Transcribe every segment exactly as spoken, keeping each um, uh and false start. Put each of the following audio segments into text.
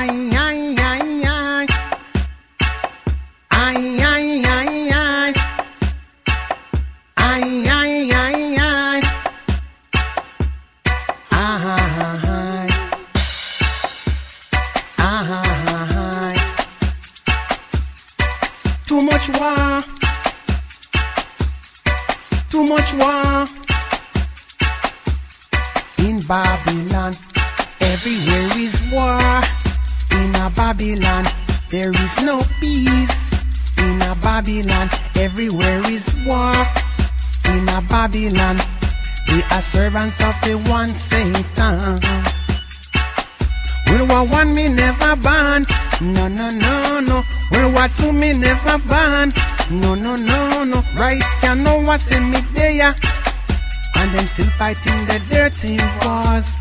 Ay, ay, ay, ay. Ay, ay, ay, ay. Ay, ay, ay, ay. Ay. Ay. Too much war. Too much war. In Babylon, everywhere is war. In a Babylon, there is no peace. In a Babylon, everywhere is war. In a Babylon, they are servants of the one Satan. World War One me never ban. No, no, no, no. World War Two me never ban. No, no, no, no. Right, you know what's in me there. And them still fighting the dirty wars.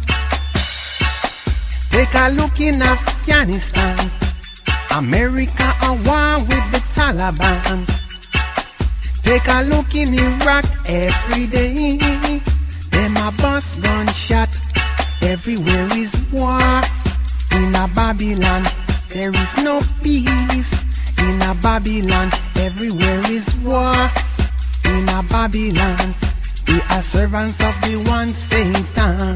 Take a look in Afghanistan. America at war with the Taliban. Take a look in Iraq every day. Them a bust gunshot. Everywhere is war. In a Babylon, there is no peace. In a Babylon, everywhere is war. In a Babylon, they are servants of the one Satan.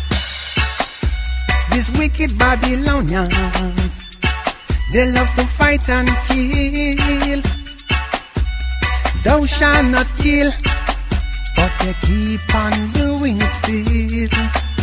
These wicked Babylonians, they love to fight and kill. Thou shalt not kill, but they keep on doing it still.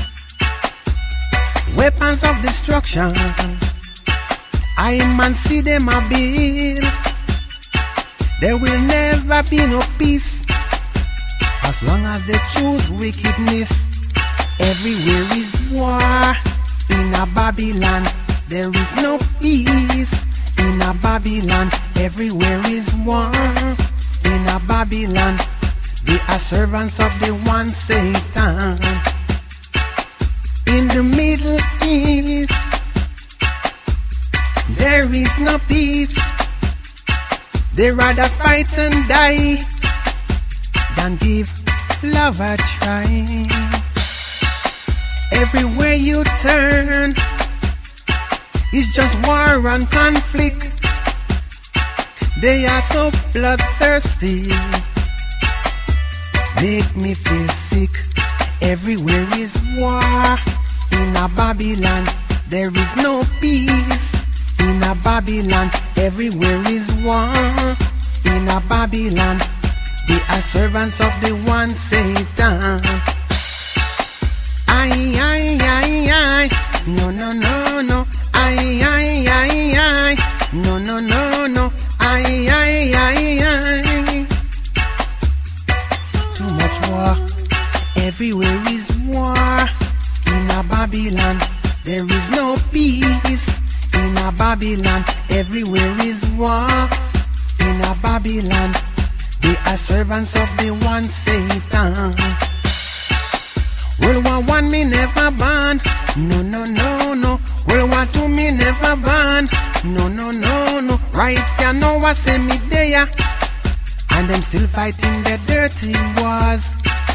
Weapons of destruction, I man see them a build. There will never be no peace as long as they choose wickedness. Everywhere is war. In a Babylon, there is no peace. In a Babylon, everywhere is war. In a Babylon, they are servants of the one Satan. In the Middle East, there is no peace. They rather fight and die than give love a try. Everywhere you turn, it's just war and conflict. They are so bloodthirsty, make me feel sick. Everywhere is war. In a Babylon, there is no peace. In a Babylon, everywhere is war. In a Babylon, they are servants of the one Satan. Ay, ay, ay, ay. No, no, no, no. Ay, ay, ay, ay. No, no, no, no. Ay, ay, ay, ay. Too much war. Everywhere is war. In a Babylon, there is no peace. In a Babylon, everywhere is war. In a Babylon, they are servants of the one Satan. World War One me never ban. No, no, no, no. World War Two me never ban. No, no, no, no. Right, you know what's in me there. And them still fighting the dirty wars.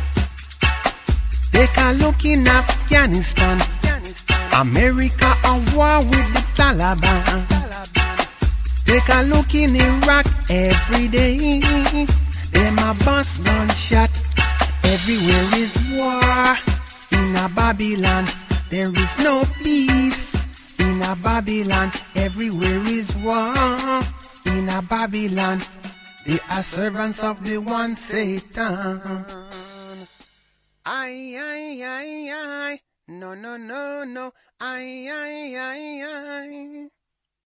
Take a look in Afghanistan. America at war with the Taliban. Take a look in Iraq every day. Them a bust gunshot. Everywhere is war. In a Babylon, there is no peace. In a Babylon, everywhere is war. In a Babylon, they are servants of the one Satan. Ay, ay, ay, ay. No, no, no, no. Ay, ay, ay, ay.